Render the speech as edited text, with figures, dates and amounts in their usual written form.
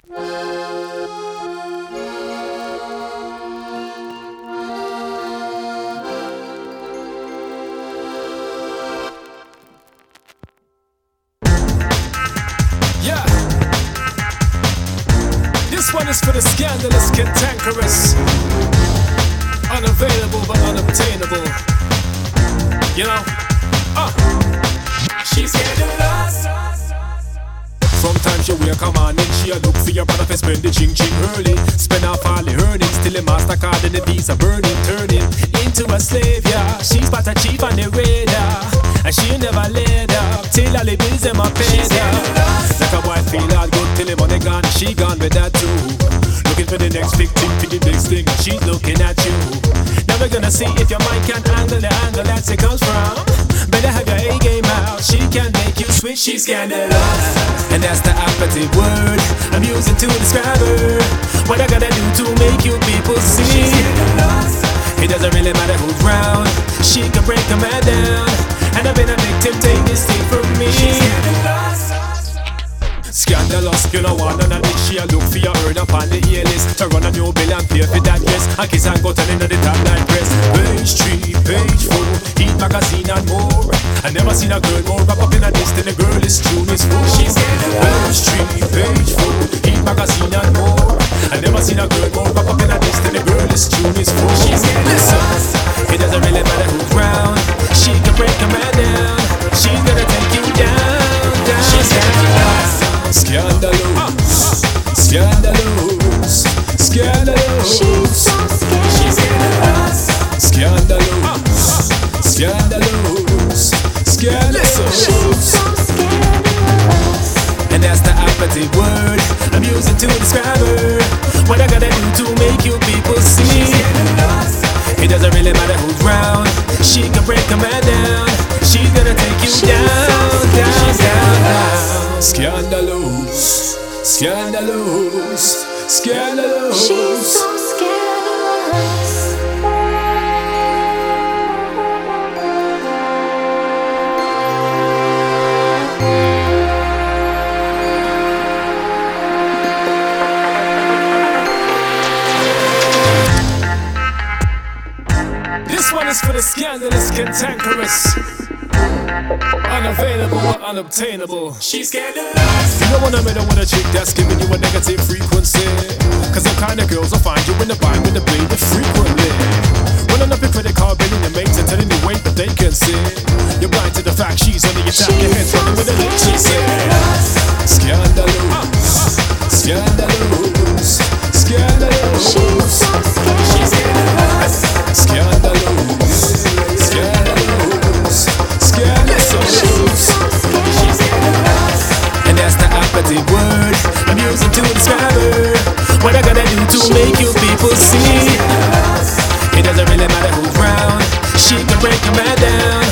Yeah. This one is for the scandalous, cantankerous, unavailable but unobtainable. You know? She's scandalous. From time she wake a morning, she a look for your brother for spend the ching early. Spend off all the earnings till the MasterCard and the Visa burning, turning into a slave, yeah. She's but a chief on the radar, and she never let up till all the bills them are paid, yeah. Like a boy feel all good till the money gone, she gone with that too. Looking for the next big thing, for the next thing, and she's looking at you. Now we're gonna see if your mind can handle the angle that it comes from. Better have your A game out, she can make you switch. She's scandalous, and that's the operative word I'm using to describe her. What I gotta do to make you people see? It doesn't really matter who's round, she can break a man down. And I've been a victim, take this thing from me. Scandalous, you know one and a she a look for your earn up on the A-list. To run a new bill and pay for that yes. I kiss and go telling her the top line press. Page 3, page 4, Heat magazine and more. I never seen a girl more wrap up in a this than the girl is tune is full. She's page 3, page 4, Heat magazine and more. I never seen a girl more wrap up in a this than the girl is tune is full. Listen, it doesn't really matter who's round, she can break a man down. She's gonna take you down, down. She's scandalous. Scandalous, scandalous, scandalous. She's so scandalous. Scandalous, scandalous, scandalous. She's so scandalous. And that's the operative word I'm using to describe her. What I gotta do to make you people see? It doesn't really matter who's round, she can break a man down. She's gonna take you down, down, down, down. Scandalous, scandalous, scandalous. She's so scandalous. This one is for the scandalous, cantankerous, unavailable or unobtainable. She's scandalous. You don't wanna meddle with a chick that's giving you a negative frequency, cause them kind of girls will find you in the bind with the baby frequently. Running up your credit card bill in your mates and telling you wait but they can see. You're blind to the fact she's under your tap, your head's running with a lick. She's scandalous, scandalous, scandalous. She's so scandalous. Scandalous, scandalous, scandalous. She's so scandalous. And that's the operative word I'm using to describe her. What I gotta do to make you people see? It doesn't really matter who's round, she can break a man down.